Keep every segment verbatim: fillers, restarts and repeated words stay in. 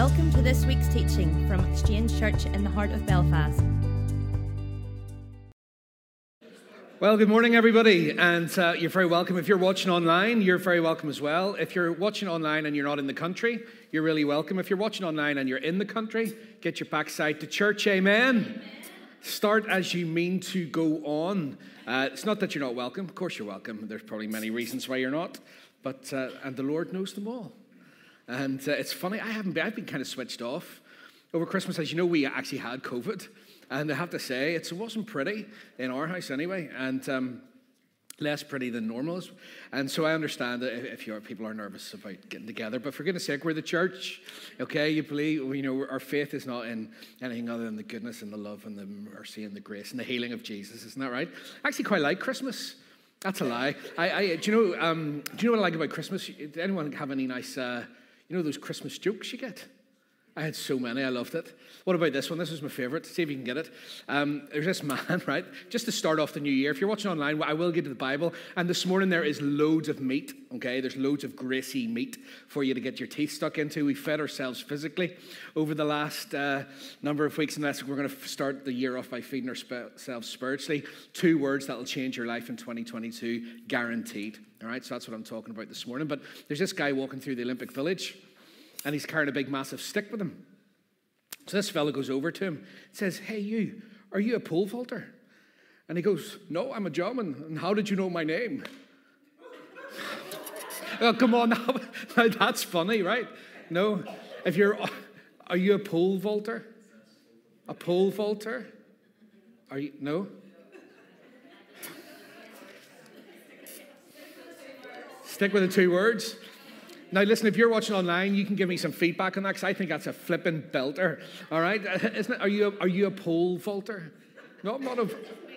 Welcome to this week's teaching from Exchange Church in the heart of Belfast. Well, good morning, everybody, and uh, you're very welcome. If you're watching online, you're very welcome as well. If you're watching online and you're not in the country, you're really welcome. If you're watching online and you're in the country, get your backside to church, amen? Amen. Start as you mean to go on. Uh, it's not that you're not welcome. Of course you're welcome. There's probably many reasons why you're not, but uh, and the Lord knows them all. And uh, it's funny, I haven't been, I've been kind of switched off over Christmas. As you know, we actually had COVID. And I have to say, it wasn't pretty in our house anyway, and um, less pretty than normal. And so I understand that if you're, people are nervous about getting together, but for goodness sake, we're the church, okay? You believe, you know, our faith is not in anything other than the goodness and the love and the mercy and the grace and the healing of Jesus, isn't that right? I actually quite like Christmas. That's a lie. I, I do you know? Um, do you know what I like about Christmas? Did anyone have any nice, uh, you know, those Christmas jokes you get? I had so many. I loved it. What about this one? This was my favorite. See if you can get it. Um, there's this man, right? Just to start off the new year. If you're watching online, I will get to the Bible. And this morning there is loads of meat, okay? There's loads of greasy meat for you to get your teeth stuck into. We fed ourselves physically over the last uh, number of weeks. And that's, we're going to start the year off by feeding ourselves spiritually. Two words that will change your life in twenty twenty-two, guaranteed. All right? So that's what I'm talking about this morning. But there's this guy walking through the Olympic Village. And he's carrying a big, massive stick with him. So this fella goes over to him and says, "Hey, you, are you a pole vaulter?" And he goes, "No, I'm a German. And how did you know my name?" Oh, come on, now, that's funny, right? No, if you're, are you a pole vaulter? A pole vaulter? Are you, no? Stick with the two words. Now, listen, if you're watching online, you can give me some feedback on that, because I think that's a flipping belter, all right? Isn't it? Are you a, are you a pole vaulter? No, I'm not a...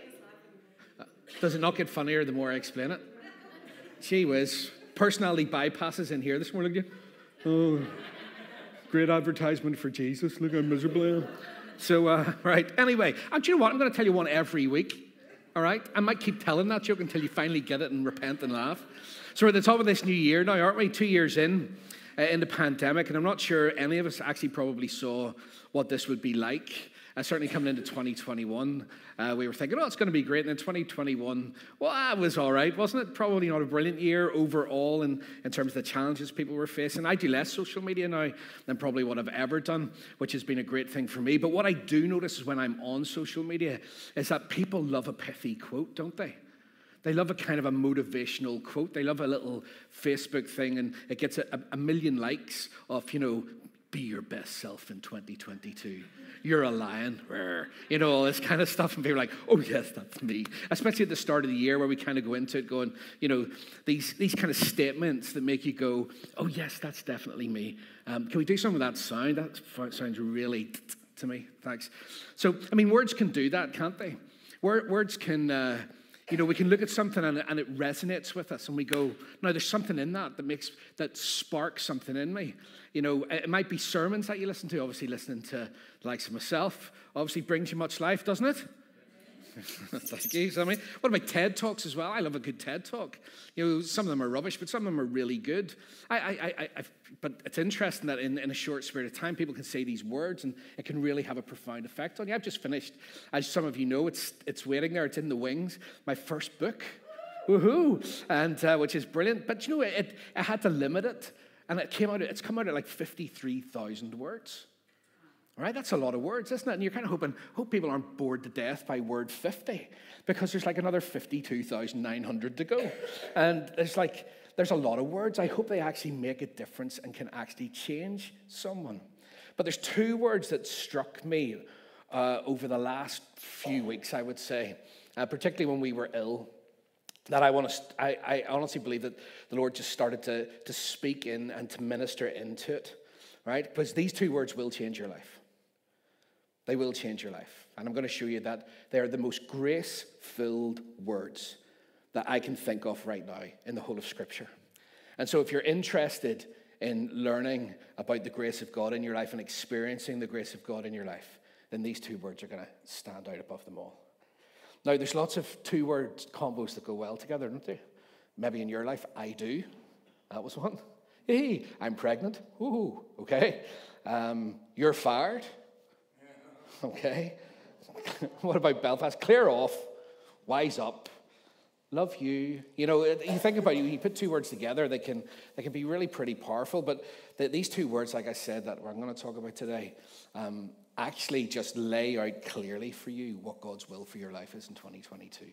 Does it not get funnier the more I explain it? Gee whiz. Personality bypasses in here this morning. Look at you. Oh, great advertisement for Jesus. Look how miserable I am. So, uh, right, anyway, and do you know what? I'm going to tell you one every week, all right? I might keep telling that joke until you finally get it and repent and laugh. So we're at the top of this new year now, aren't we? Two years in, uh, in the pandemic, and I'm not sure any of us actually probably saw what this would be like. Uh, certainly coming into twenty twenty-one, uh, we were thinking, oh, it's going to be great. And then twenty twenty-one, well, that was all right, wasn't it? Probably not a brilliant year overall in, in terms of the challenges people were facing. I do less social media now than probably what I've ever done, which has been a great thing for me. But what I do notice is when I'm on social media is that people love a pithy quote, don't they? They love a kind of a motivational quote. They love a little Facebook thing, and it gets a, a million likes of, you know, be your best self in twenty twenty-two. You're a lion. You know, all this kind of stuff. And people are like, oh, yes, that's me. Especially at the start of the year where we kind of go into it going, you know, these, these kind of statements that make you go, oh, yes, that's definitely me. Um, can we do some of that sound? That sounds really to me. Thanks. So, I mean, words can do that, can't they? Words can... Uh, You know, we can look at something and, and it resonates with us, and we go, no, there's something in that that makes, that sparks something in me. You know, it might be sermons that you listen to. Obviously, listening to the likes of myself obviously brings you much life, doesn't it? Thank you, Sammy. What about TED Talks as well? I love a good TED Talk. You know, some of them are rubbish, but some of them are really good. I, I, I, I've, but it's interesting that in, in a short period of time, people can say these words, and it can really have a profound effect on you. I've just finished, as some of you know, it's it's waiting there. It's in the wings. My first book, woohoo, and uh, which is brilliant. But you know, it I had to limit it, and it came out. It's come out at like fifty-three thousand words. All right, that's a lot of words, isn't it? And you're kind of hoping, hope people aren't bored to death by word fifty, because there's like another fifty-two thousand nine hundred to go. And it's like, there's a lot of words. I hope they actually make a difference and can actually change someone. But there's two words that struck me uh, over the last few weeks, I would say, uh, particularly when we were ill, that I want to. I, I honestly believe that the Lord just started to, to speak in and to minister into it, right? Because these two words will change your life. They will change your life. And I'm going to show you that they are the most grace-filled words that I can think of right now in the whole of Scripture. And so if you're interested in learning about the grace of God in your life and experiencing the grace of God in your life, then these two words are going to stand out above them all. Now, there's lots of two-word combos that go well together, don't they? Maybe in your life, I do. That was one. Hey, I'm pregnant. Ooh, okay. Um, you're fired. Okay. What about Belfast? Clear off. Wise up. Love you. You know, you think about it, you put two words together, they can they can be really pretty powerful. But the, these two words, like I said, that I'm going to talk about today, um, actually just lay out clearly for you what God's will for your life is in twenty twenty-two.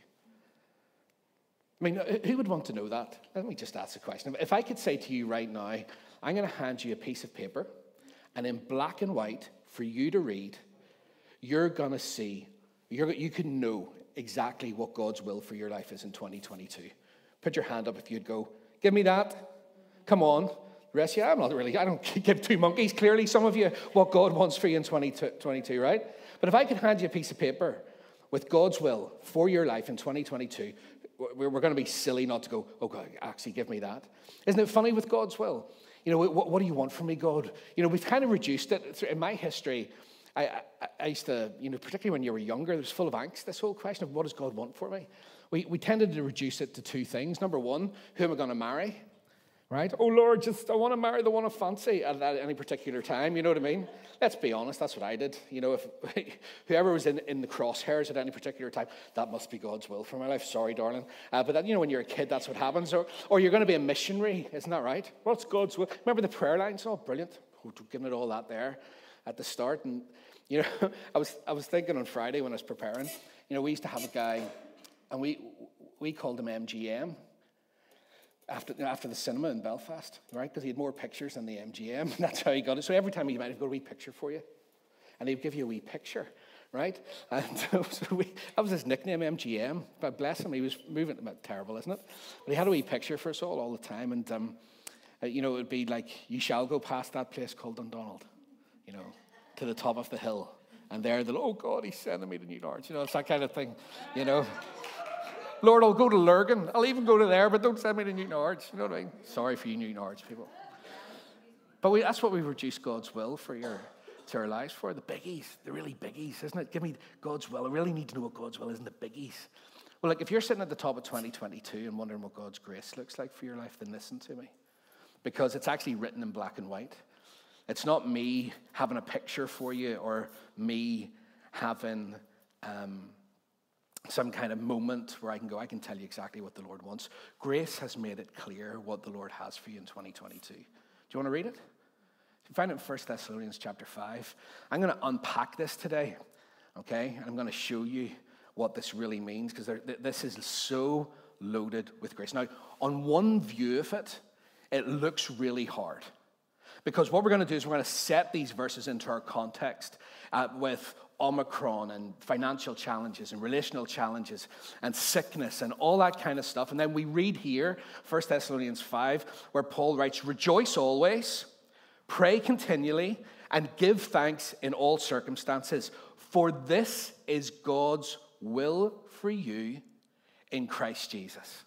I mean, who would want to know that? Let me just ask a question. If I could say to you right now, I'm going to hand you a piece of paper, and in black and white for you to read, you're going to see, you're, you can know exactly what God's will for your life is in twenty twenty-two. Put your hand up if you'd go, give me that. Come on. The rest of you, I'm not really, I don't give two monkeys. Clearly, some of you, what God wants for you in twenty twenty-two, right? But if I could hand you a piece of paper with God's will for your life in twenty twenty-two, we're going to be silly not to go, oh, God, actually give me that. Isn't it funny with God's will? You know, what, what do you want from me, God? You know, we've kind of reduced it. In my history, I, I, I used to, you know, particularly when you were younger, it was full of angst, this whole question of what does God want for me? We, we tended to reduce it to two things. Number one, who am I going to marry? Right? Oh, Lord, just I want to marry the one I fancy at, at any particular time. You know what I mean? Let's be honest, that's what I did. You know, if whoever was in, in the crosshairs at any particular time, that must be God's will for my life. Sorry, darling. Uh, but, that, you know, when you're a kid, that's what happens. Or, or you're going to be a missionary. Isn't that right? What's God's will? Remember the prayer lines? Oh, brilliant. Oh, giving it all that there at the start. And, you know, I was I was thinking on Friday when I was preparing, you know, we used to have a guy, and we we called him M G M. After, after the cinema in Belfast, right? Because he had more pictures than the M G M. That's how he got it. So every time he might have got a wee picture for you. And he'd give you a wee picture, right? And so, so we, that was his nickname, M G M. But bless him, he was moving, terrible, isn't it? But he had a wee picture for us all all the time. And, um, uh, you know, it would be like, you shall go past that place called Dundonald, you know, to the top of the hill. And there, they'll, oh, God, he's sending me to New Norwich. You know, it's that kind of thing, you know. Lord, I'll go to Lurgan. I'll even go to there, but don't send me to New Norwich. You know what I mean? Sorry for you New Norwich people. But we, that's what we reduce God's will for your, to our lives for. The biggies, the really biggies, isn't it? Give me God's will. I really need to know what God's will is in the biggies. Well, like if you're sitting at the top of twenty twenty-two and wondering what God's grace looks like for your life, then listen to me. Because it's actually written in black and white. It's not me having a picture for you or me having... Um, some kind of moment where I can go, I can tell you exactly what the Lord wants. Grace has made it clear what the Lord has for you in twenty twenty-two. Do you want to read it? You find it in First Thessalonians chapter five. I'm going to unpack this today, okay? And I'm going to show you what this really means, because this is so loaded with grace. Now, on one view of it, it looks really hard. Because what we're going to do is we're going to set these verses into our context uh, with Omicron and financial challenges and relational challenges and sickness and all that kind of stuff. And then we read here, First Thessalonians five, where Paul writes, rejoice always, pray continually, and give thanks in all circumstances, for this is God's will for you in Christ Jesus.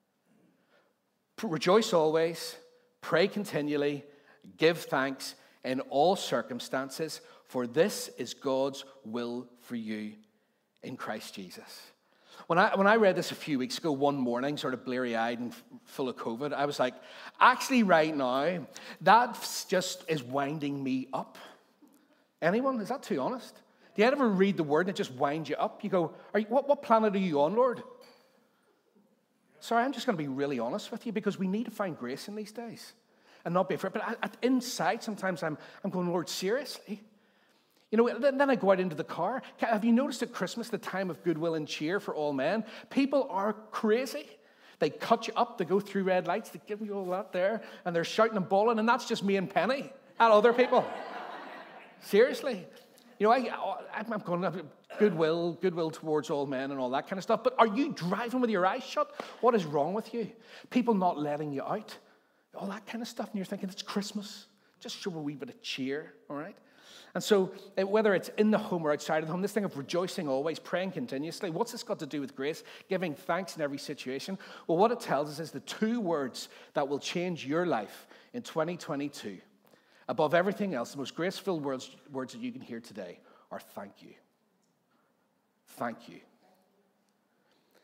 Rejoice always, pray continually, give thanks in all circumstances, for this is God's will for you in Christ Jesus. When I when I read this a few weeks ago, one morning, sort of bleary-eyed and f- full of COVID, I was like, actually right now, that just is winding me up. Anyone? Is that too honest? Do you ever read the word and it just winds you up? You go, are you, what, what planet are you on, Lord? Sorry, I'm just going to be really honest with you, because we need to find grace in these days and not be afraid. But I, I, inside, sometimes I'm I'm going, Lord, seriously? You know, then I go out into the car. Have you noticed at Christmas, the time of goodwill and cheer for all men? People are crazy. They cut you up. They go through red lights. They give you all that there. And they're shouting and bawling. And that's just me and Penny and other people. Seriously. You know, I, I'm going, goodwill, goodwill towards all men and all that kind of stuff. But are you driving with your eyes shut? What is wrong with you? People not letting you out. All that kind of stuff. And you're thinking, it's Christmas. Just show a wee bit of cheer, all right? And so whether it's in the home or outside of the home, this thing of rejoicing always, praying continuously, what's this got to do with grace? Giving thanks in every situation? Well, what it tells us is the two words that will change your life in twenty twenty-two, above everything else, the most grace-filled words, words that you can hear today are thank you. Thank you.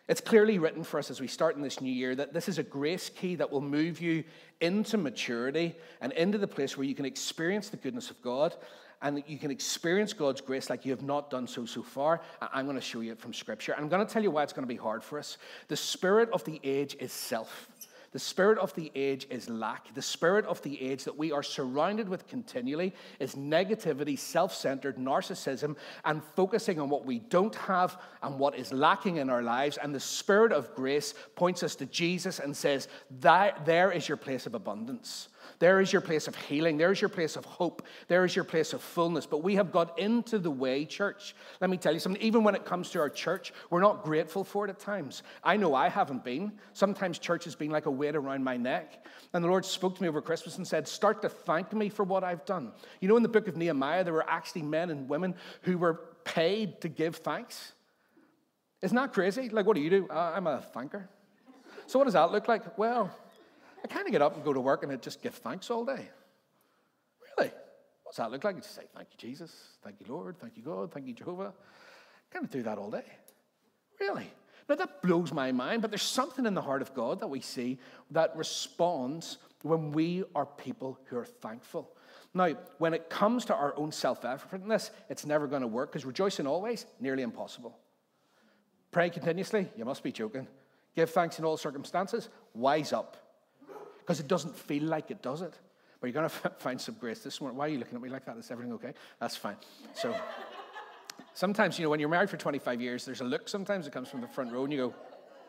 It's clearly written for us as we start in this new year that this is a grace key that will move you into maturity and into the place where you can experience the goodness of God and that you can experience God's grace like you have not done so so far. I'm going to show you it from Scripture. I'm going to tell you why it's going to be hard for us. The spirit of the age is self. The spirit of the age is lack. The spirit of the age that we are surrounded with continually is negativity, self-centered, narcissism, and focusing on what we don't have and what is lacking in our lives. And the spirit of grace points us to Jesus and says, that there is your place of abundance. There is your place of healing. There is your place of hope. There is your place of fullness. But we have got into the way, church. Let me tell you something. Even when it comes to our church, we're not grateful for it at times. I know I haven't been. Sometimes church has been like a weight around my neck. And the Lord spoke to me over Christmas and said, start to thank me for what I've done. You know, in the book of Nehemiah, there were actually men and women who were paid to give thanks. Isn't that crazy? Like, what do you do? Uh, I'm a thanker. So what does that look like? Well, I kind of get up and go to work and I just give thanks all day. Really? What's that look like? I just say, thank you, Jesus. Thank you, Lord. Thank you, God. Thank you, Jehovah. I kind of do that all day. Really? Now, that blows my mind, but there's something in the heart of God that we see that responds when we are people who are thankful. Now, when it comes to our own self-effort-ness, it's never going to work because rejoicing always, nearly impossible. Pray continuously, you must be joking. Give thanks in all circumstances, wise up. Because it doesn't feel like it, does it? But you're going to find some grace this morning. Why are you looking at me like that? Is everything okay? That's fine. So sometimes, you know, when you're married for twenty-five years, there's a look sometimes that comes from the front row, and you go,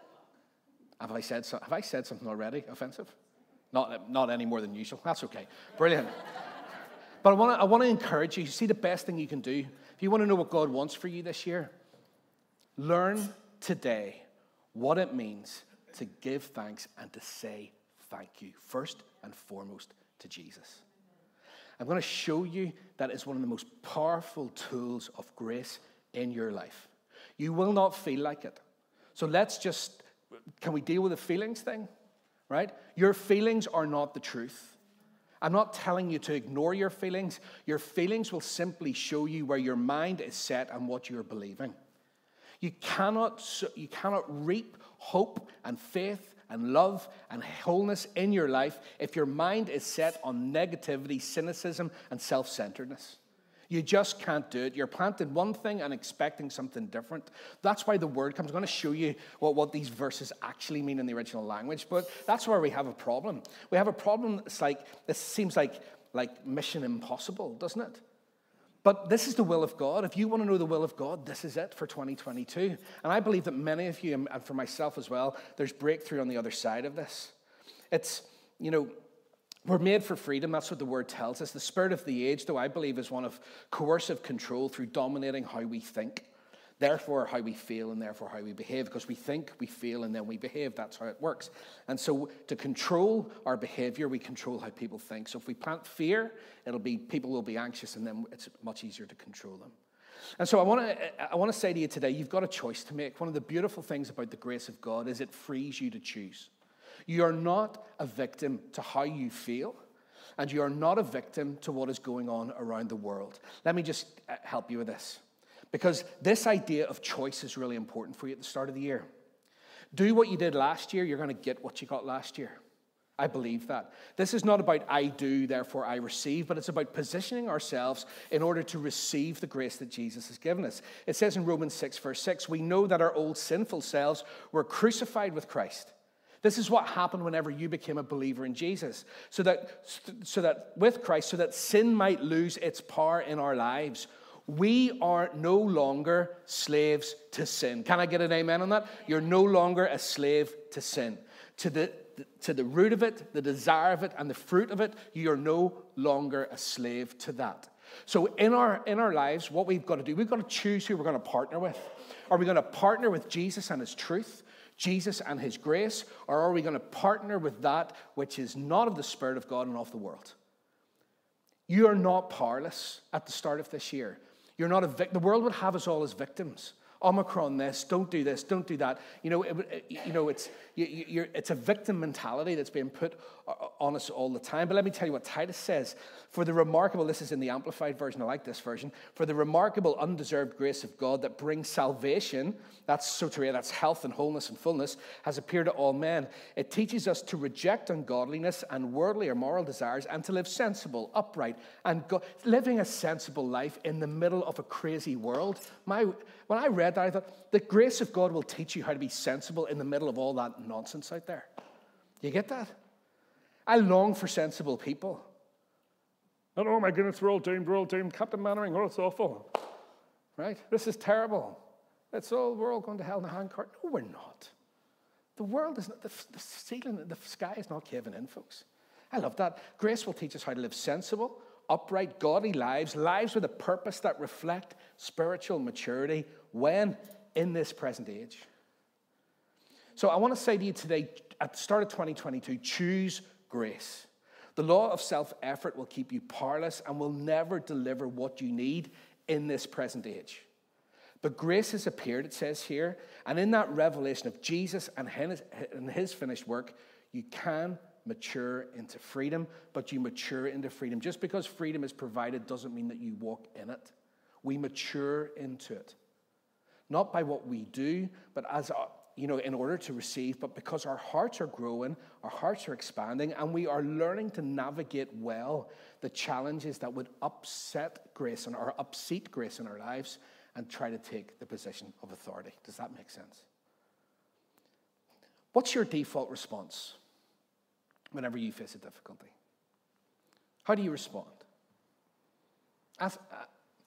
have I said, so, have I said something already offensive? Not, not any more than usual. That's okay. Brilliant. But I want to I want to encourage you. See, the best thing you can do, if you want to know what God wants for you this year, learn today what it means to give thanks and to say thank you, first and foremost, to Jesus. I'm going to show you that it's one of the most powerful tools of grace in your life. You will not feel like it. So let's just, can we deal with the feelings thing? Right? Your feelings are not the truth. I'm not telling you to ignore your feelings. Your feelings will simply show you where your mind is set and what you're believing. You cannot, you cannot reap hope and faith and love and wholeness in your life if your mind is set on negativity, cynicism, and self-centeredness. You just can't do it. You're planting one thing and expecting something different. That's why the word comes. I'm going to show you what, what these verses actually mean in the original language, but that's where we have a problem. We have a problem that's like, this seems like, like mission impossible, doesn't it? But this is the will of God. If you want to know the will of God, this is it for twenty twenty-two. And I believe that many of you, and for myself as well, there's breakthrough on the other side of this. It's, you know, we're made for freedom. That's what the word tells us. The spirit of the age, though, I believe is one of coercive control through dominating how we think. Therefore, how we feel and therefore how we behave. Because we think, we feel, and then we behave. That's how it works. And so to control our behavior, we control how people think. So if we plant fear, it'll be people will be anxious, and then it's much easier to control them. And so I want to I want to say to you today, you've got a choice to make. One of the beautiful things about the grace of God is it frees you to choose. You are not a victim to how you feel, and you are not a victim to what is going on around the world. Let me just help you with this. Because this idea of choice is really important for you at the start of the year. Do what you did last year, you're going to get what you got last year. I believe that. This is not about I do, therefore I receive, but it's about positioning ourselves in order to receive the grace that Jesus has given us. It says in Romans six, verse six, we know that our old sinful selves were crucified with Christ. This is what happened whenever you became a believer in Jesus. So that, so that with Christ, so that sin might lose its power in our lives. We are no longer slaves to sin. Can I get an amen on that? You're no longer a slave to sin. To the, to the root of it, the desire of it, and the fruit of it, you are no longer a slave to that. So in our, in our lives, what we've got to do, we've got to choose who we're going to partner with. Are we going to partner with Jesus and his truth, Jesus and his grace, or are we going to partner with that which is not of the Spirit of God and of the world? You are not powerless at the start of this year. You're not a vic- the world would have us all as victims Omicron this, don't do this, don't do that. You know, it, it, you know, it's you, you're, it's a victim mentality that's being put on us all the time. But let me tell you what Titus says. For the remarkable, this is in the Amplified version, I like this version. For the remarkable undeserved grace of God that brings salvation, that's soteria, that's health and wholeness and fullness, has appeared to all men. It teaches us to reject ungodliness and worldly or moral desires and to live sensible, upright, and go, living a sensible life in the middle of a crazy world. My, when I read that, I thought, the grace of God will teach you how to be sensible in the middle of all that nonsense out there. You get that? I long for sensible people. And, oh my goodness, we're all doomed, we're all doomed. Captain Mannering, oh, it's awful. Right? This is terrible. It's all, we're all going to hell in a handcart. No, we're not. The world is not, the, the ceiling, the sky is not caving in, folks. I love that. Grace will teach us how to live sensible, upright, godly lives, lives with a purpose that reflect spiritual maturity when in this present age. So I want to say to you today, at the start of twenty twenty-two, choose grace. The law of self-effort will keep you powerless and will never deliver what you need in this present age. But grace has appeared, it says here, and in that revelation of Jesus and his, and his finished work, you can mature into freedom, but you mature into freedom. Just because freedom is provided doesn't mean that you walk in it. We mature into it. Not by what we do, but as a, you know, in order to receive, but because our hearts are growing, our hearts are expanding, and we are learning to navigate well the challenges that would upset grace and or upseat grace in our lives and try to take the position of authority. Does that make sense? What's your default response whenever you face a difficulty? How do you respond? As, uh,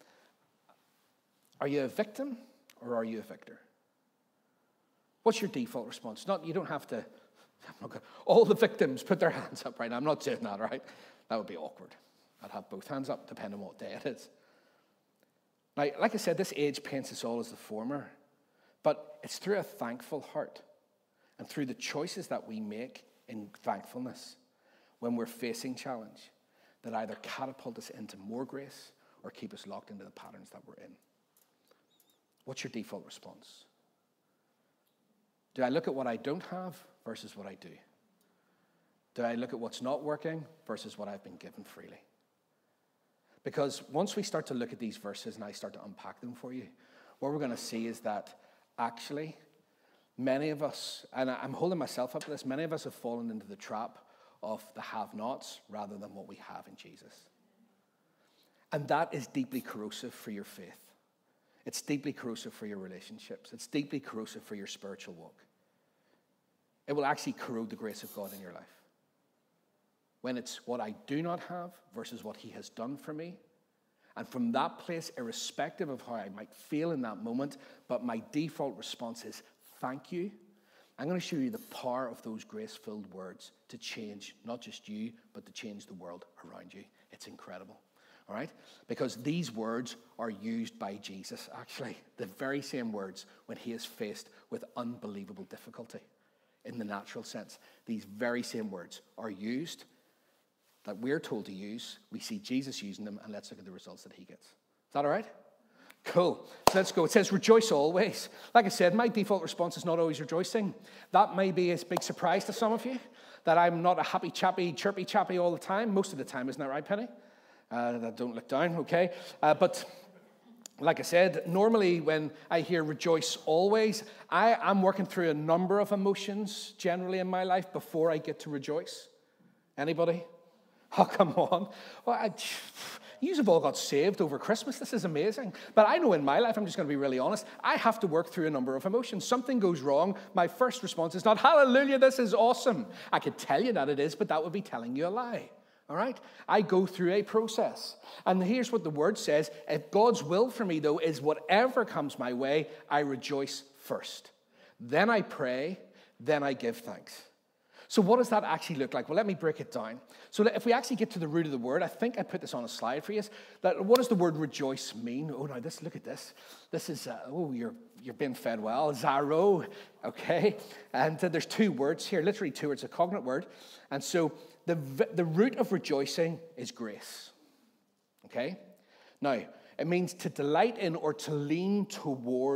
are you a victim or are you a victor? What's your default response? Not, you don't have to, I'm not gonna, all the victims put their hands up right now. I'm not saying that, right? That would be awkward. I'd have both hands up depending on what day it is. Now, like I said, this age paints us all as the former, but it's through a thankful heart and through the choices that we make in thankfulness when we're facing challenge that either catapult us into more grace or keep us locked into the patterns that we're in. What's your default response? Do I look at what I don't have versus what I do? Do I look at what's not working versus what I've been given freely? Because once we start to look at these verses and I start to unpack them for you, what we're going to see is that actually many of us, and I'm holding myself up to this, many of us have fallen into the trap of the have-nots rather than what we have in Jesus. And that is deeply corrosive for your faith. It's deeply corrosive for your relationships. It's deeply corrosive for your spiritual walk. It will actually corrode the grace of God in your life. When it's what I do not have versus what he has done for me. And from that place, irrespective of how I might feel in that moment, but my default response is, thank you. I'm going to show you the power of those grace-filled words to change not just you, but to change the world around you. It's incredible. All right? Because these words are used by Jesus, actually. The very same words when he is faced with unbelievable difficulty. In the natural sense, these very same words are used that we're told to use. We see Jesus using them, and let's look at the results that he gets. Is that all right? Cool. So let's go. It says, rejoice always. Like I said, my default response is not always rejoicing. That may be a big surprise to some of you, that I'm not a happy chappy, chirpy chappy all the time. Most of the time, isn't that right, Penny? Uh, that don't look down, okay? Uh, but like I said, normally when I hear rejoice always, I am working through a number of emotions generally in my life before I get to rejoice. Anybody? Oh, come on. Well, I, you have all got saved over Christmas. This is amazing. But I know in my life, I'm just going to be really honest, I have to work through a number of emotions. Something goes wrong. My first response is not, hallelujah, this is awesome. I could tell you that it is, but that would be telling you a lie. All right? I go through a process. And here's what the word says. If God's will for me, though, is whatever comes my way, I rejoice first. Then I pray. Then I give thanks. So what does that actually look like? Well, let me break it down. So if we actually get to the root of the word, I think I put this on a slide for you. That what does the word rejoice mean? Oh, now this, look at this. This is, uh, oh, you're you're being fed well. Zaro, okay? And uh, there's two words here, literally two words, a cognate word. And so the the root of rejoicing is grace, okay? Now, it means to delight in or to lean towards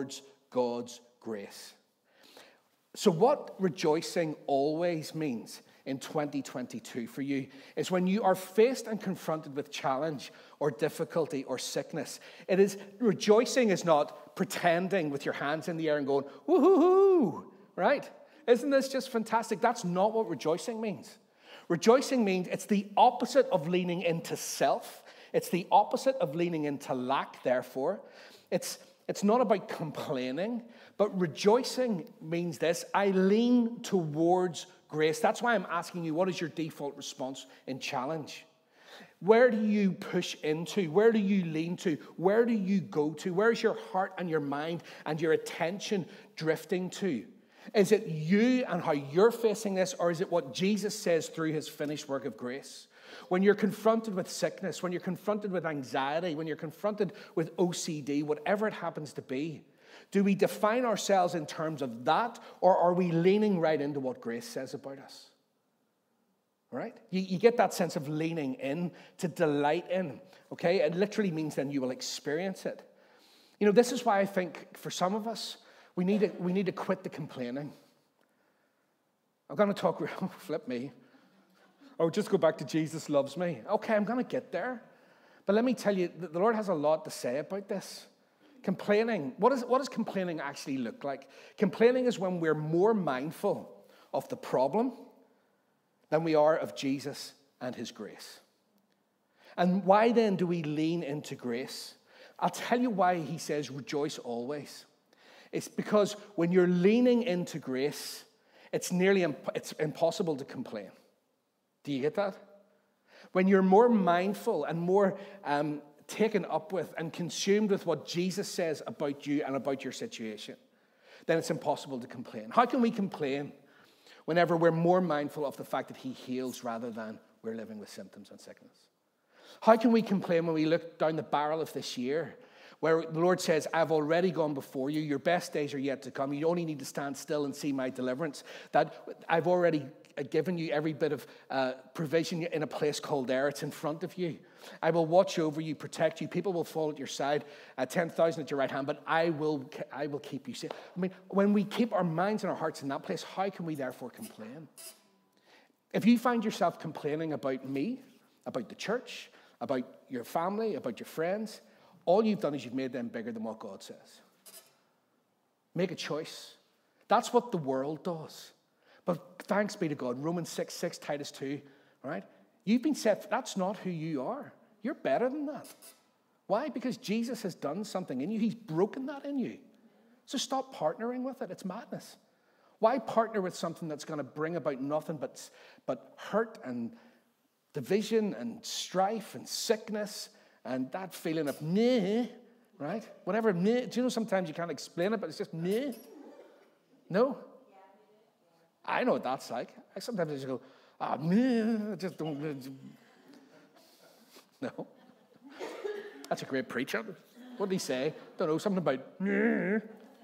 God's grace. So what rejoicing always means in twenty twenty-two for you is when you are faced and confronted with challenge or difficulty or sickness. It is, rejoicing is not pretending with your hands in the air and going, woohoo, right? Isn't this just fantastic? That's not what rejoicing means. Rejoicing means it's the opposite of leaning into self. It's the opposite of leaning into lack, therefore. It's, it's not about complaining, but rejoicing means this: I lean towards grace. That's why I'm asking you, what is your default response in challenge? Where do you push into? Where do you lean to? Where do you go to? Where is your heart and your mind and your attention drifting to? Is it you and how you're facing this, or is it what Jesus says through his finished work of grace? When you're confronted with sickness, when you're confronted with anxiety, when you're confronted with O C D, whatever it happens to be, do we define ourselves in terms of that, or are we leaning right into what grace says about us? Right? You, you get that sense of leaning in, to delight in, okay? It literally means then you will experience it. You know, this is why I think for some of us, we need to, we need to quit the complaining. I'm going to talk, flip me. Oh, just go back to Jesus loves me. Okay, I'm going to get there. But let me tell you, the Lord has a lot to say about this. Complaining, what, is, what does complaining actually look like? Complaining is when we're more mindful of the problem than we are of Jesus and his grace. And why then do we lean into grace? I'll tell you why he says rejoice always. It's because when you're leaning into grace, it's nearly imp- it's impossible to complain. Do you get that? When you're more mindful and more um, taken up with and consumed with what Jesus says about you and about your situation, then it's impossible to complain. How can we complain whenever we're more mindful of the fact that he heals rather than we're living with symptoms and sickness? How can we complain when we look down the barrel of this year, where the Lord says, I've already gone before you, your best days are yet to come, you only need to stand still and see my deliverance, that I've already given you every bit of uh, provision in a place called there, it's in front of you. I will watch over you, protect you, people will fall at your side, uh, ten thousand at your right hand, but I will, I will keep you safe. I mean, when we keep our minds and our hearts in that place, how can we therefore complain? If you find yourself complaining about me, about the church, about your family, about your friends, all you've done is you've made them bigger than what God says. Make a choice. That's what the world does. But thanks be to God, Romans six six, Titus two, right? You've been set, that's not who you are. You're better than that. Why? Because Jesus has done something in you. He's broken that in you. So stop partnering with it. It's madness. Why partner with something that's going to bring about nothing but, but hurt and division and strife and sickness and that feeling of meh, right? Whatever meh. Do you know sometimes you can't explain it, but it's just meh? No? I know what that's like. I sometimes just go, ah, meh, I just don't. No. That's a great preacher. What did he say? Don't know, something about meh.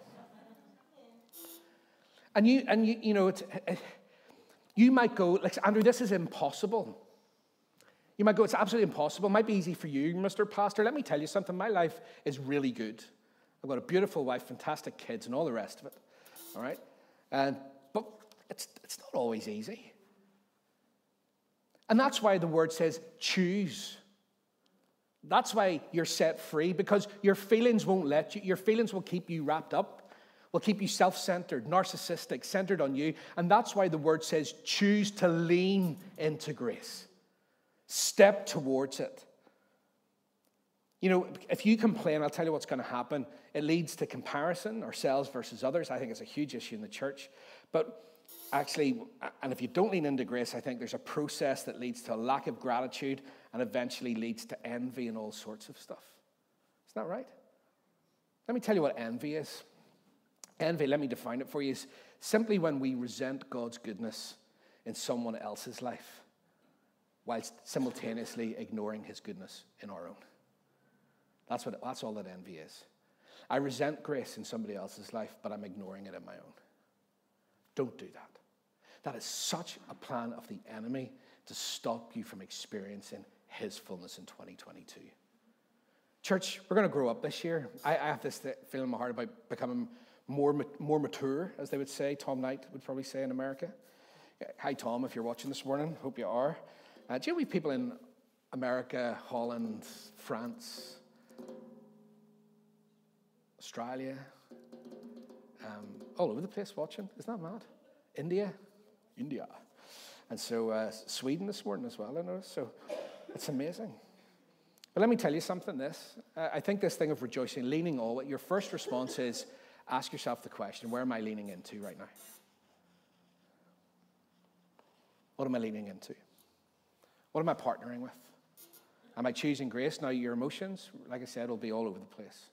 And you, and you, you know, it's, you might go, like, Andrew, this is impossible. You might go, it's absolutely impossible. It might be easy for you, Mister Pastor. Let me tell you something. My life is really good. I've got a beautiful wife, fantastic kids, and all the rest of it. All right? And, but it's, it's not always easy. And that's why the word says choose. That's why you're set free, because your feelings won't let you. Your feelings will keep you wrapped up, will keep you self-centered, narcissistic, centered on you. And that's why the word says choose to lean into grace. Step towards it. You know, if you complain, I'll tell you what's going to happen. It leads to comparison, ourselves versus others. I think it's a huge issue in the church. But actually, and if you don't lean into grace, I think there's a process that leads to a lack of gratitude and eventually leads to envy and all sorts of stuff. Isn't that right? Let me tell you what envy is. Envy, let me define it for you, is simply when we resent God's goodness in someone else's life, whilst simultaneously ignoring his goodness in our own. That's what. That's all that envy is. I resent grace in somebody else's life, but I'm ignoring it in my own. Don't do that. That is such a plan of the enemy to stop you from experiencing his fullness in twenty twenty-two. Church, we're going to grow up this year. I, I have this th- feeling in my heart about becoming more, more mature, as they would say. Tom Knight would probably say in America. Hi, Tom, if you're watching this morning. Hope you are. Uh, do you know we have people in America, Holland, France, Australia, um, all over the place watching? Isn't that mad? India? India. And so uh, Sweden this morning as well, I noticed. So it's amazing. But let me tell you something, this. Uh, I think this thing of rejoicing, leaning all, your first response is, ask yourself the question, where am I leaning into right now? What am I leaning into? What am I partnering with? Am I choosing grace? Now, your emotions, like I said, will be all over the place.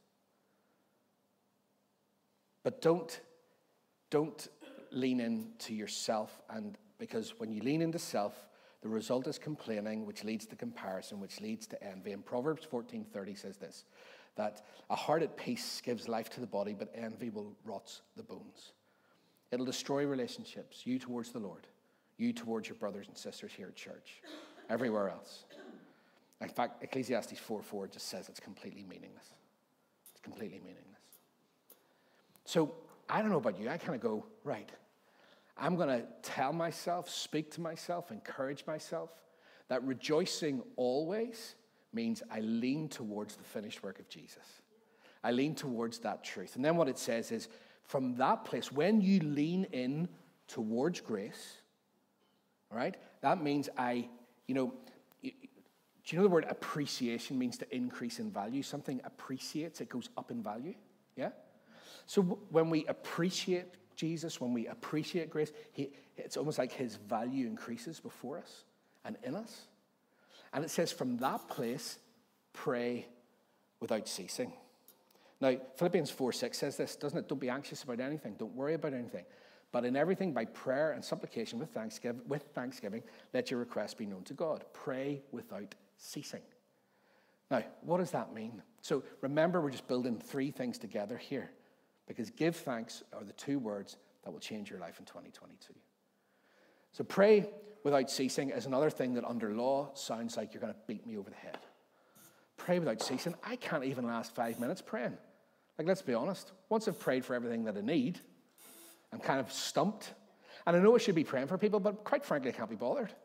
But don't, don't lean into yourself, and because when you lean into self, the result is complaining, which leads to comparison, which leads to envy. And Proverbs fourteen thirty says this, that a heart at peace gives life to the body, but envy will rot the bones. It'll destroy relationships, you towards the Lord, you towards your brothers and sisters here at church, everywhere else. In fact, Ecclesiastes four four just says it's completely meaningless. It's completely meaningless. So I don't know about you, I kind of go, right, I'm going to tell myself, speak to myself, encourage myself that rejoicing always means I lean towards the finished work of Jesus. I lean towards that truth. And then what it says is, from that place, when you lean in towards grace, all right, that means I, you know, do you know the word appreciation means to increase in value? Something appreciates, it goes up in value, yeah? So when we appreciate Jesus, when we appreciate grace, he, it's almost like his value increases before us and in us. And it says, from that place, pray without ceasing. Now, Philippians four six says this, doesn't it? Don't be anxious about anything. Don't worry about anything. But in everything, by prayer and supplication with thanksgiving, with thanksgiving, let your requests be known to God. Pray without ceasing. Now, what does that mean? So remember, we're just building three things together here. Because give thanks are the two words that will change your life in twenty twenty-two. So pray without ceasing is another thing that under law sounds like you're going to beat me over the head. Pray without ceasing. I can't even last five minutes praying. Like, let's be honest. Once I've prayed for everything that I need, I'm kind of stumped. And I know I should be praying for people, but quite frankly, I can't be bothered.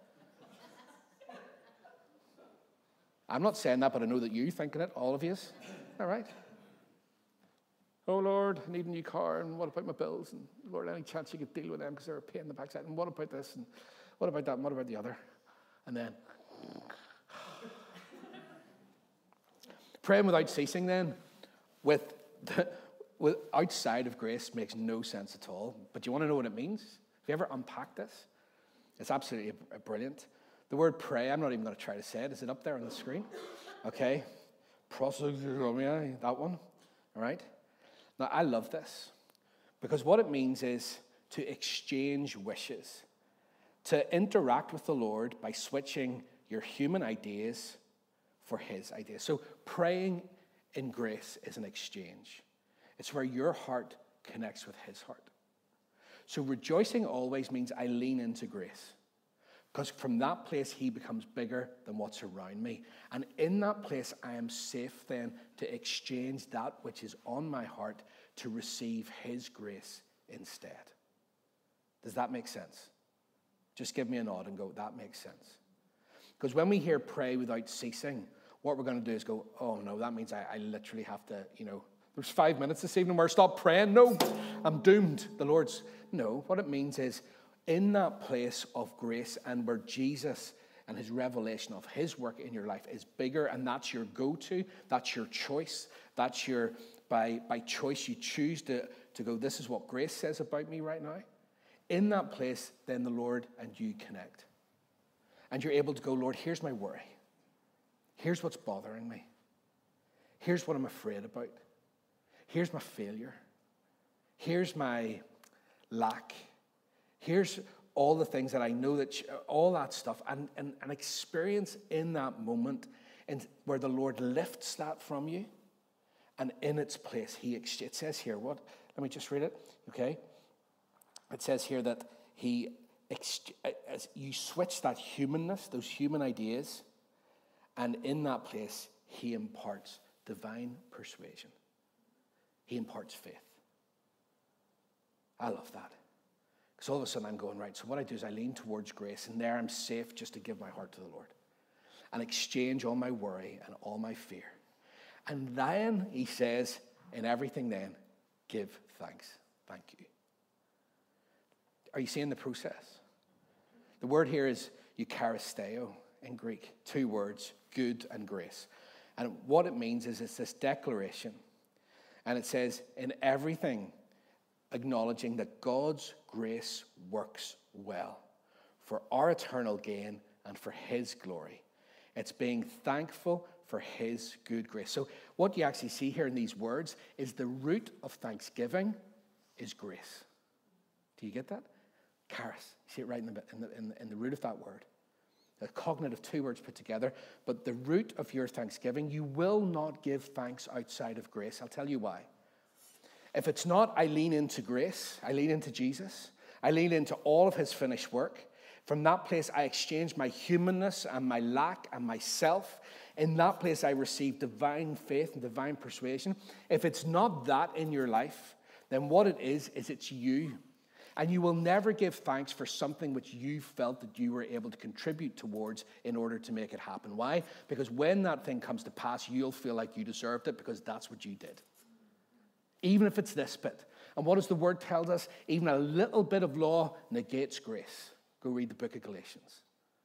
I'm not saying that, but I know that you're thinking it, all of you. All right? Oh, Lord, I need a new car, and what about my bills? And Lord, any chance you could deal with them because they're a pain in the backside? And what about this? And what about that? And what about the other? And then, praying without ceasing then, with, the, with outside of grace makes no sense at all. But do you want to know what it means? Have you ever unpacked this? It's absolutely brilliant. The word pray, I'm not even going to try to say it. Is it up there on the screen? Okay. Proselytomia, that one. All right. Now, I love this because what it means is to exchange wishes, to interact with the Lord by switching your human ideas for his ideas. So praying in grace is an exchange. It's where your heart connects with his heart. So rejoicing always means I lean into grace because from that place he becomes bigger than what's around me. And in that place I am safe then to exchange that which is on my heart to receive his grace instead. Does that make sense? Just give me a nod and go, that makes sense. Because when we hear pray without ceasing, what we're going to do is go, oh no, that means I, I literally have to, you know, there's five minutes this evening where I stop praying. No, I'm doomed. The Lord's, no, what it means is in that place of grace and where Jesus and his revelation of his work in your life is bigger, and that's your go-to, that's your choice, that's your, by, by choice you choose to, to go, this is what grace says about me right now. In that place, then the Lord and you connect. And you're able to go, Lord, here's my worry. Here's what's bothering me. Here's what I'm afraid about. Here's my failure. Here's my lack. Here's all the things that I know that, all that stuff, and, and, and experience in that moment and where the Lord lifts that from you, and in its place, he, it says here, what? Let me just read it, okay? It says here that he, as you switch that humanness, those human ideas, and in that place, he imparts divine persuasion. He imparts faith. I love that. Because all of a sudden I'm going, right, so what I do is I lean towards grace, and there I'm safe just to give my heart to the Lord and exchange all my worry and all my fear. And then he says, in everything then, give thanks. Thank you. Are you seeing the process? The word here is eucharisteo in Greek. Two words, good and grace. And what it means is it's this declaration. And it says, in everything, acknowledging that God's grace works well for our eternal gain and for his glory. It's being thankful for his good grace. So what you actually see here in these words is the root of thanksgiving is grace. Do you get that? Charis. You see it right in the, in the, in the, in the root of that word. A cognitive two words put together. But the root of your thanksgiving, you will not give thanks outside of grace. I'll tell you why. If it's not, I lean into grace. I lean into Jesus. I lean into all of his finished work. From that place, I exchange my humanness and my lack and myself. In that place, I receive divine faith and divine persuasion. If it's not that in your life, then what it is, is it's you. And you will never give thanks for something which you felt that you were able to contribute towards in order to make it happen. Why? Because when that thing comes to pass, you'll feel like you deserved it because that's what you did. Even if it's this bit. And what does the word tell us? Even a little bit of law negates grace. Go read the book of Galatians.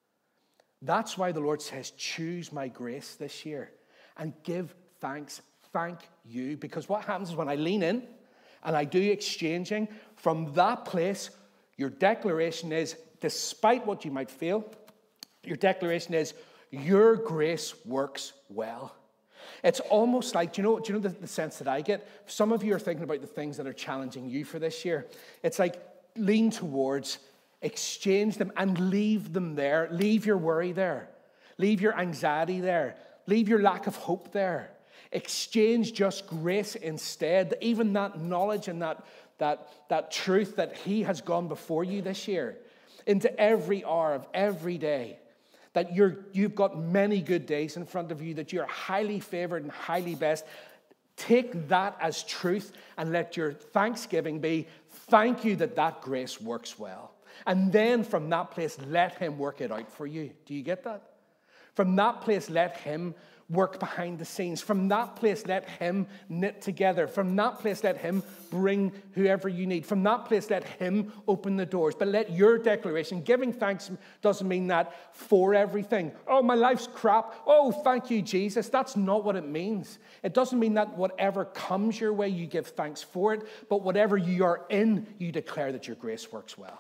That's why the Lord says, choose my grace this year and give thanks. Thank you. Because what happens is when I lean in and I do exchanging, from that place, your declaration is, despite what you might feel, your declaration is, your grace works well. It's almost like, do you know, do you know the, the sense that I get? Some of you are thinking about the things that are challenging you for this year. It's like lean towards, exchange them and leave them there. Leave your worry there. Leave your anxiety there. Leave your lack of hope there. Exchange just grace instead. Even that knowledge and that, that, that truth that he has gone before you this year into every hour of every day. That you're, you've got many good days in front of you, that you're highly favored and highly blessed. Take that as truth and let your thanksgiving be, thank you that that grace works well. And then from that place, let him work it out for you. Do you get that? From that place, let him work behind the scenes. From that place, let him knit together. From that place, let him bring whoever you need. From that place, let him open the doors. But let your declaration, giving thanks doesn't mean that for everything. Oh, my life's crap. Oh, thank you, Jesus. That's not what it means. It doesn't mean that whatever comes your way, you give thanks for it. But whatever you are in, you declare that your grace works well.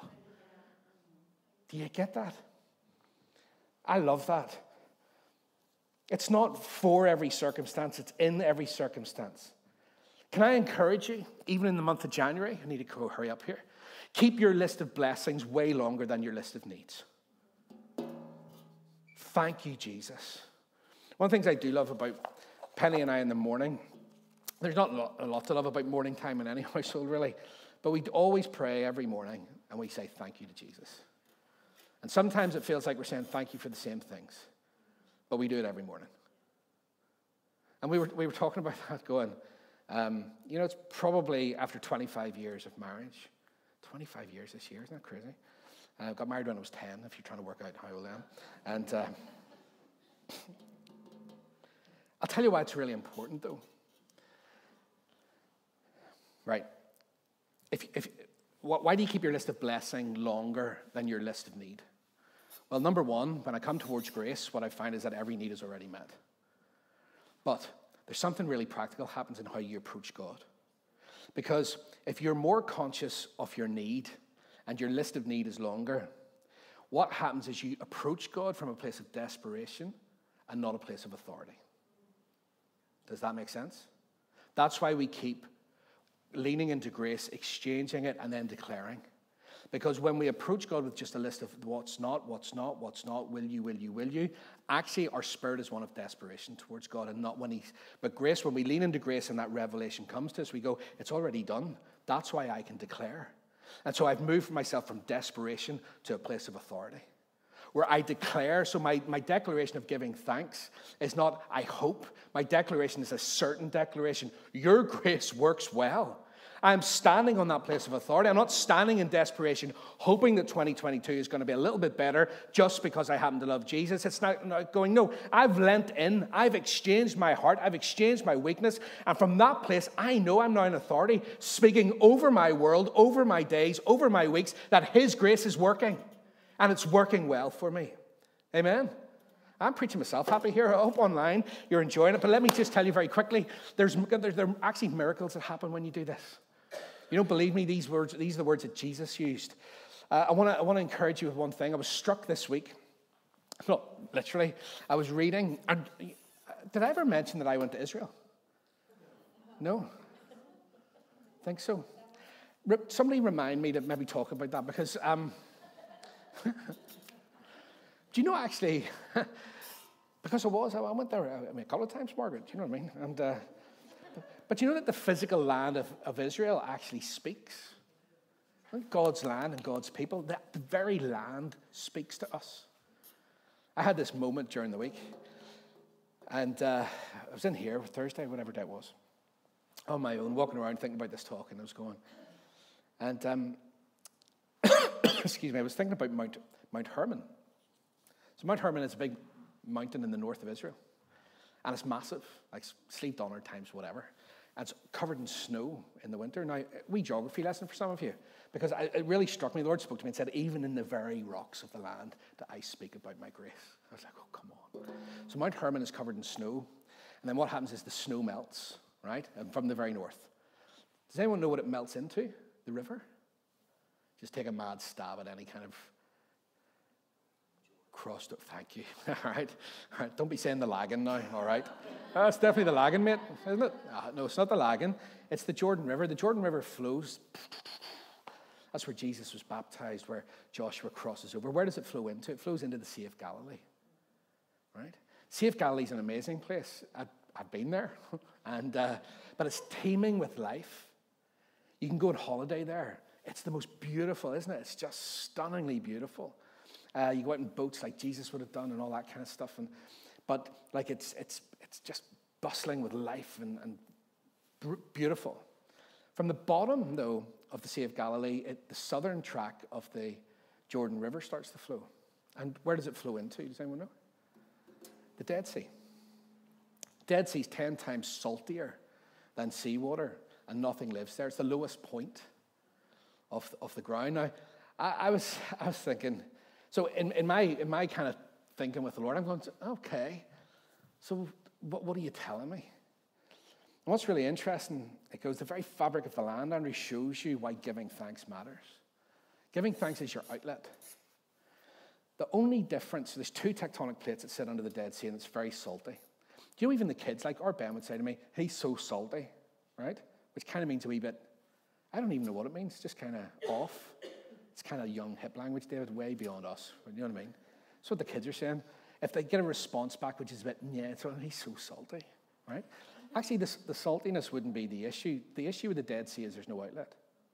Do you get that? I love that. It's not for every circumstance, it's in every circumstance. Can I encourage you, even in the month of January, I need to go hurry up here, keep your list of blessings way longer than your list of needs. Thank you, Jesus. One of the things I do love about Penny and I in the morning, there's not a lot, a lot to love about morning time in any household really, but we always pray every morning and we say thank you to Jesus. And sometimes it feels like we're saying thank you for the same things. But we do it every morning. And we were we were talking about that going, um, you know, it's probably after twenty-five years of marriage. twenty-five years this year, isn't that crazy? I uh, got married when I was ten, if you're trying to work out how old I am. And uh, I'll tell you why it's really important, though. Right. If, if, why do you keep your list of blessing longer than your list of need? Well, number one, when I come towards grace, what I find is that every need is already met. But there's something really practical happens in how you approach God. Because if you're more conscious of your need and your list of need is longer, what happens is you approach God from a place of desperation and not a place of authority. Does that make sense? That's why we keep leaning into grace, exchanging it, and then declaring. Because when we approach God with just a list of what's not, what's not, what's not, will you, will you, will you, actually our spirit is one of desperation towards God and not when he's, but grace, when we lean into grace and that revelation comes to us, we go, it's already done. That's why I can declare. And so I've moved myself from desperation to a place of authority where I declare. So my, my declaration of giving thanks is not, I hope. My declaration is a certain declaration. Your grace works well. I'm standing on that place of authority. I'm not standing in desperation, hoping that twenty twenty-two is going to be a little bit better just because I happen to love Jesus. It's not, not going, no, I've lent in. I've exchanged my heart. I've exchanged my weakness. And from that place, I know I'm now in authority, speaking over my world, over my days, over my weeks, that his grace is working. And it's working well for me. Amen. I'm preaching myself happy here. I hope online you're enjoying it. But let me just tell you very quickly, there's, there's there are actually miracles that happen when you do this. You don't believe me? These words, these are the words that Jesus used. Uh, I want to I want to encourage you with one thing. I was struck this week. No, literally. I was reading. And, did I ever mention that I went to Israel? No. I think so. Somebody remind me to maybe talk about that because... Um, do you know, actually, because I was, I went there I mean, a couple of times, Margaret, do you know what I mean? And, uh, but you know that the physical land of, of Israel actually speaks? God's land and God's people, that the very land speaks to us. I had this moment during the week, and uh, I was in here Thursday, whatever day it was, on my own, walking around thinking about this talk, and I was going, and um, excuse me, I was thinking about Mount, Mount Hermon. So Mount Hermon is a big mountain in the north of Israel. And it's massive, like sleep donner times whatever. And it's covered in snow in the winter. Now, wee geography lesson for some of you. Because I, it really struck me. The Lord spoke to me and said, even in the very rocks of the land, that I speak about my grace. I was like, oh, come on. So Mount Hermon is covered in snow. And then what happens is the snow melts, right? And from the very north. Does anyone know what it melts into? The river? Just take a mad stab at any kind of crossed up. Thank you. All right. All right. Don't be saying the Lagan now. All right. Uh, it's definitely the Lagan, mate. Isn't it? Uh, no, it's not the Lagan. It's the Jordan River. The Jordan River flows. That's where Jesus was baptized, where Joshua crosses over. Where does it flow into? It flows into the Sea of Galilee. Right? Sea of Galilee is an amazing place. I've, I've been there. and uh, But it's teeming with life. You can go on holiday there. It's the most beautiful, isn't it? It's just stunningly beautiful. Uh, you go out in boats like Jesus would have done and all that kind of stuff. And, but like it's it's it's just bustling with life and, and b- beautiful. From the bottom, though, of the Sea of Galilee, it, the southern track of the Jordan River starts to flow. And where does it flow into? Does anyone know? The Dead Sea. Dead Sea is ten times saltier than seawater, and nothing lives there. It's the lowest point of, of the ground. Now, I, I was I was thinking... So in, in my in my kind of thinking with the Lord, I'm going, okay, so what, what are you telling me? And what's really interesting, it goes, the very fabric of the land, Andrew, shows you why giving thanks matters. Giving thanks is your outlet. The only difference, there's two tectonic plates that sit under the Dead Sea, and it's very salty. Do you know even the kids, like our Ben would say to me, he's so salty, right? Which kind of means a wee bit, I don't even know what it means, just kind of off. It's kind of young, hip language, David, way beyond us. You know what I mean? That's what the kids are saying. If they get a response back, which is a bit, yeah, it's, well, he's so salty, right? Actually, this, the saltiness wouldn't be the issue. The issue with the Dead Sea is there's no outlet.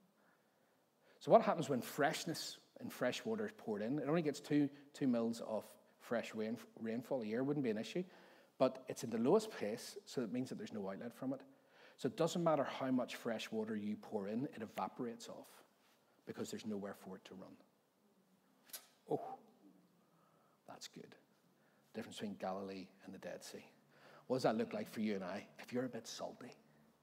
So what happens when freshness and fresh water is poured in? It only gets two, two mils of fresh rain, rainfall a year. It wouldn't be an issue. But it's in the lowest place, so it means that there's no outlet from it. So it doesn't matter how much fresh water you pour in, it evaporates off, because there's nowhere for it to run. Oh, that's good. The difference between Galilee and the Dead Sea. What does that look like for you and I? If you're a bit salty,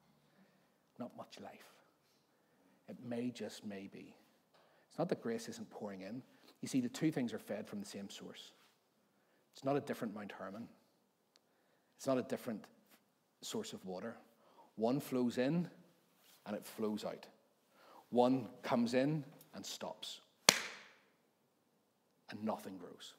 not much life. It may just may be. It's not that grace isn't pouring in. You see, the two things are fed from the same source. It's not a different Mount Hermon. It's not a different source of water. One flows in and it flows out. One comes in and stops. And nothing grows.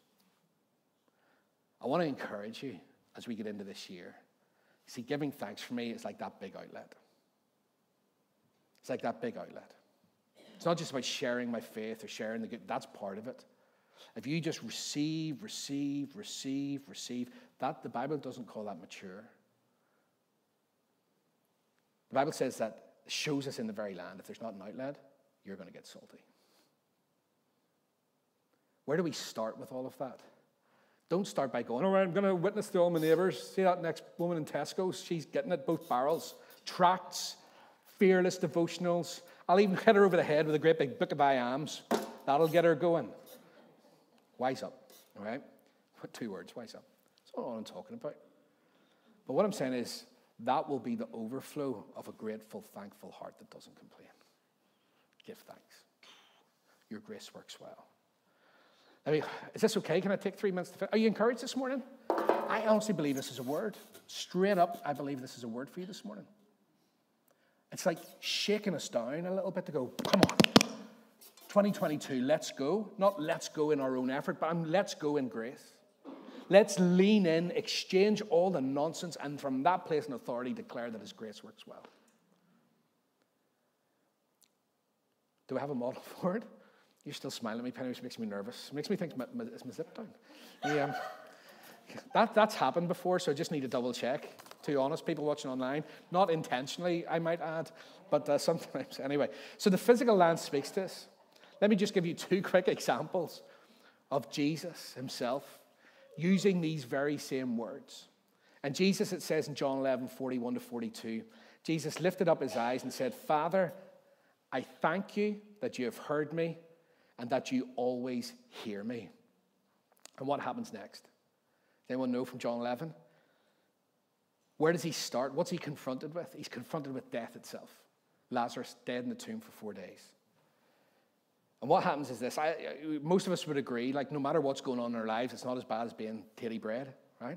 I want to encourage you as we get into this year. See, giving thanks for me is like that big outlet. It's like that big outlet. It's not just about sharing my faith or sharing the good. That's part of it. If you just receive, receive, receive, receive, that the Bible doesn't call that mature. The Bible says that it shows us in the very land, if there's not an outlet, you're going to get salty. Where do we start with all of that? Don't start by going, all right, I'm going to witness to all my neighbours. See that next woman in Tesco's? She's getting it, both barrels. Tracts fearless devotionals. I'll even hit her over the head with a great big book of I ams. That'll get her going. Wise up, all right? Two words, wise up. That's not all I'm talking about. But what I'm saying is that will be the overflow of a grateful, thankful heart that doesn't complain. Give thanks. Your grace works well. I mean, is this okay? Can I take three minutes to finish? Are you encouraged this morning? I honestly believe this is a word. Straight up, I believe this is a word for you this morning. It's like shaking us down a little bit to go, come on. twenty twenty-two, let's go. Not let's go in our own effort, but I'm, let's go in grace. Let's lean in, exchange all the nonsense, and from that place in authority declare that his grace works well. Do I have a model for it? You're still smiling at me, Penny, which makes me nervous. It makes me think, my, my, is my zip down? Yeah. That, that's happened before, so I just need to double check. To be honest, people watching online, not intentionally, I might add, but uh, sometimes. Anyway, so the physical land speaks to us. Let me just give you two quick examples of Jesus himself using these very same words. And Jesus, it says in John eleven, forty-one to forty-two, Jesus lifted up his eyes and said, Father, I thank you that you have heard me and that you always hear me. And what happens next? Does anyone know from John eleven? Where does he start? What's he confronted with? He's confronted with death itself. Lazarus dead in the tomb for four days. And what happens is this. I, most of us would agree, like no matter what's going on in our lives, it's not as bad as being tatty bread, right?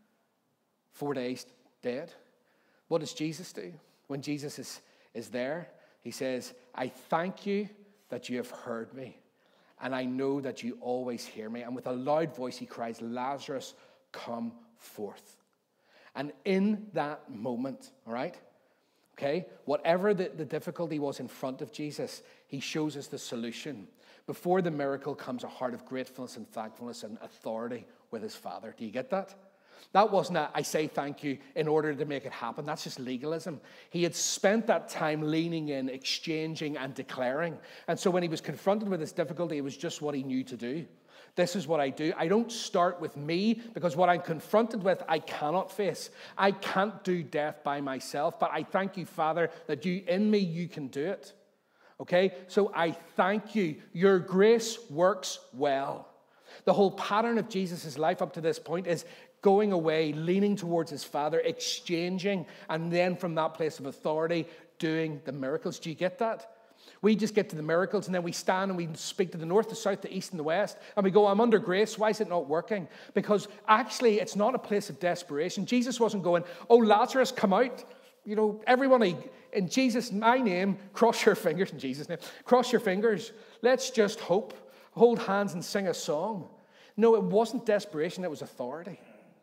Four days dead. What does Jesus do? When Jesus is, is there, he says, I thank you that you have heard me, and I know that you always hear me. And with a loud voice he cries, Lazarus, come forth. And in that moment, all right, okay, whatever the, the difficulty was in front of Jesus, he shows us the solution. Before the miracle comes a heart of gratefulness and thankfulness and authority with his Father. Do you get that? That wasn't a, I say thank you in order to make it happen. That's just legalism. He had spent that time leaning in, exchanging, and declaring. And so when he was confronted with this difficulty, it was just what he knew to do. This is what I do. I don't start with me, because what I'm confronted with, I cannot face. I can't do death by myself, but I thank you, Father, that you, in me, you can do it. Okay? So I thank you. Your grace works well. The whole pattern of Jesus' life up to this point is going away, leaning towards his Father, exchanging, and then from that place of authority, doing the miracles. Do you get that? We just get to the miracles, and then we stand and we speak to the north, the south, the east, and the west, and we go, I'm under grace. Why is it not working? Because actually, it's not a place of desperation. Jesus wasn't going, oh, Lazarus, come out. You know, everybody, in Jesus, my name, cross your fingers, in Jesus' name, cross your fingers. Let's just hope, hold hands and sing a song. No, it wasn't desperation, it was authority.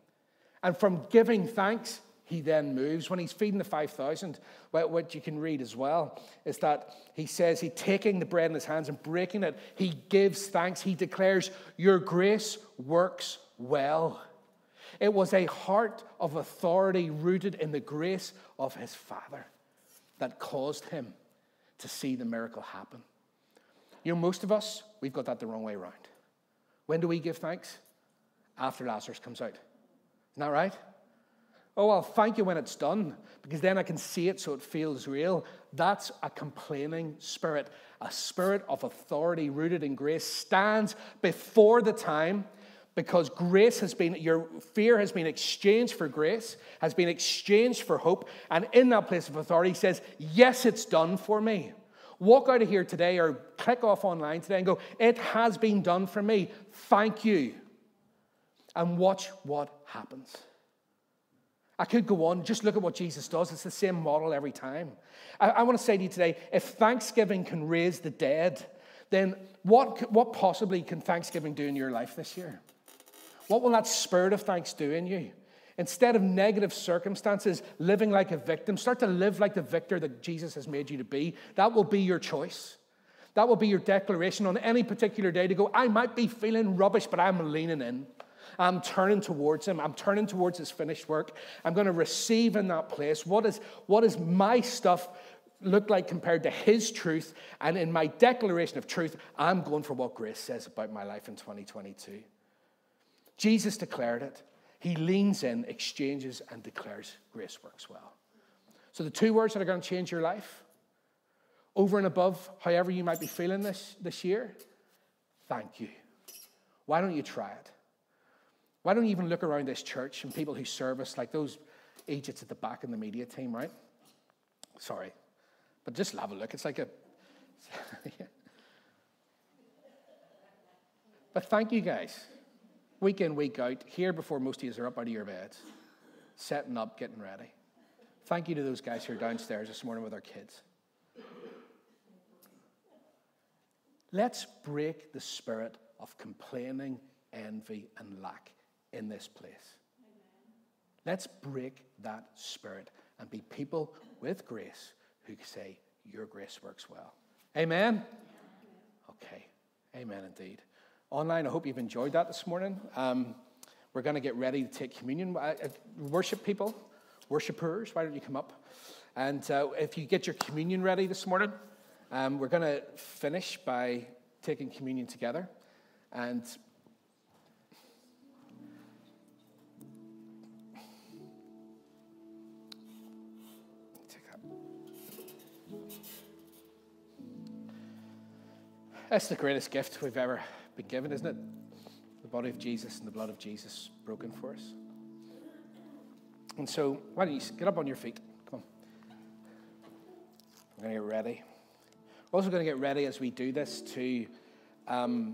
And from giving thanks, he then moves. When he's feeding the five thousand, what you can read as well is that he says, he taking the bread in his hands and breaking it, he gives thanks. He declares, your grace works well. It was a heart of authority rooted in the grace of his Father that caused him to see the miracle happen. You know, most of us, we've got that the wrong way around. When do we give thanks? After Lazarus comes out. Isn't that right? Oh, I'll thank you when it's done, because then I can see it so it feels real. That's a complaining spirit. A spirit of authority rooted in grace stands before the time, because grace has been, your fear has been exchanged for grace, has been exchanged for hope. And in that place of authority, he says, yes, it's done for me. Walk out of here today or click off online today and go, it has been done for me. Thank you. And watch what happens. I could go on. Just look at what Jesus does. It's the same model every time. I, I want to say to you today, if Thanksgiving can raise the dead, then what, what possibly can Thanksgiving do in your life this year? What will that spirit of thanks do in you? Instead of negative circumstances, living like a victim, start to live like the victor that Jesus has made you to be. That will be your choice. That will be your declaration on any particular day to go, I might be feeling rubbish, but I'm leaning in. I'm turning towards him. I'm turning towards his finished work. I'm going to receive in that place. What is, what is my stuff look like compared to his truth? And in my declaration of truth, I'm going for what grace says about my life in twenty twenty-two. Jesus declared it. He leans in, exchanges, and declares grace works well. So the two words that are going to change your life, over and above however you might be feeling this, this year, thank you. Why don't you try it? Why don't you even look around this church and people who serve us, like those agents at the back in the media team, right? Sorry, but just have a look. It's like a... But thank you guys. Week in, week out, here before most of you are up out of your beds, setting up, getting ready. Thank you to those guys who are downstairs this morning with our kids. Let's break the spirit of complaining, envy, and lack in this place. Amen. Let's break that spirit and be people with grace who say, your grace works well. Amen? Okay. Amen indeed. Online, I hope you've enjoyed that this morning. Um, we're going to get ready to take communion. Uh, uh, worship people, worshipers, why don't you come up? And uh, if you get your communion ready this morning, um, we're going to finish by taking communion together. And take that. That's the greatest gift we've ever been given, isn't it? The body of Jesus and the blood of Jesus broken for us. And so, why don't you get up on your feet? Come on. We're going to get ready. We're also going to get ready as we do this to, um,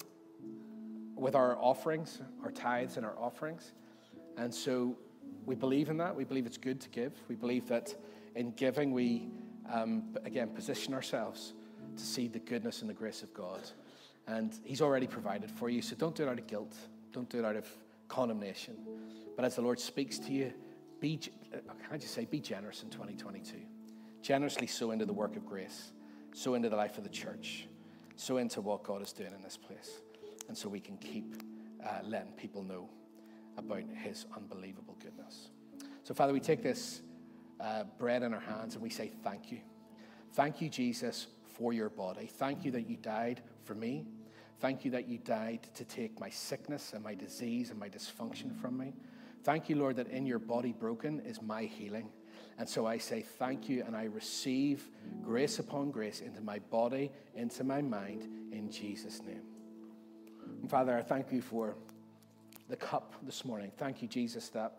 with our offerings, our tithes and our offerings. And so we believe in that. We believe it's good to give. We believe that in giving we, um, again, position ourselves to see the goodness and the grace of God. And he's already provided for you. So don't do it out of guilt. Don't do it out of condemnation. But as the Lord speaks to you, be, can I just say, be generous in twenty twenty-two. Generously sow into the work of grace. Sow into the life of the church. Sow into what God is doing in this place. And so we can keep uh, letting people know about his unbelievable goodness. So, Father, we take this uh, bread in our hands and we say thank you. Thank you, Jesus, for your body. Thank you that you died for me. Thank you that you died to take my sickness and my disease and my dysfunction from me. Thank you, Lord, that in your body broken is my healing. And so I say thank you, and I receive grace upon grace into my body, into my mind, in Jesus' name. And Father, I thank you for the cup this morning. Thank you, Jesus, that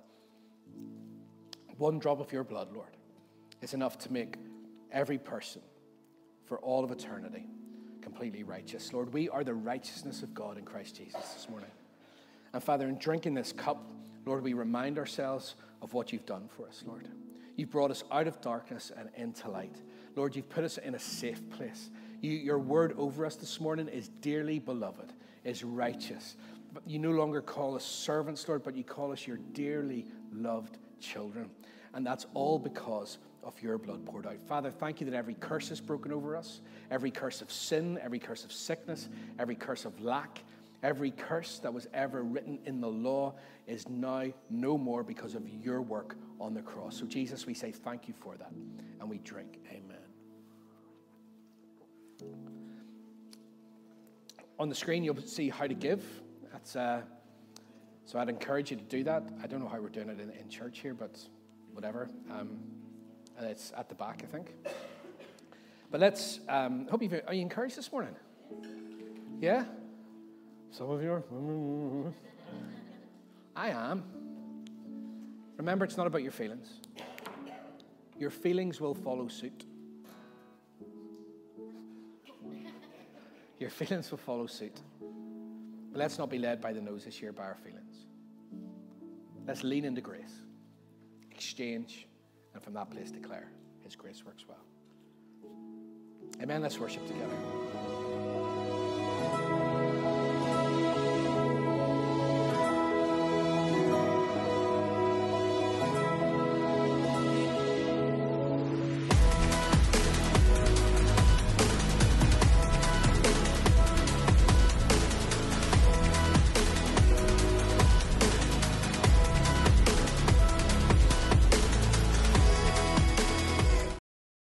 one drop of your blood, Lord, is enough to make every person for all of eternity completely righteous. Lord, we are the righteousness of God in Christ Jesus this morning. And Father, in drinking this cup, Lord, we remind ourselves of what you've done for us, Lord. You've brought us out of darkness and into light. Lord, you've put us in a safe place. You, your word over us this morning is dearly beloved, is righteous. But you no longer call us servants, Lord, but you call us your dearly loved children. And that's all because of your blood poured out. Father, thank you that every curse is broken over us. Every curse of sin, every curse of sickness, every curse of lack, every curse that was ever written in the law is now no more because of your work on the cross. So Jesus, we say thank you for that. And we drink. Amen. On the screen, you'll see how to give. That's uh, so I'd encourage you to do that. I don't know how we're doing it in, in church here, but whatever. Um, it's at the back, I think. But let's, um, hope you've, are you encouraged this morning? Yeah? Some of you are. I am. Remember, it's not about your feelings. Your feelings will follow suit. Your feelings will follow suit. But let's not be led by the nose this year by our feelings. Let's lean into grace, exchange, and from that place declare his grace works well. Amen. Let's worship together.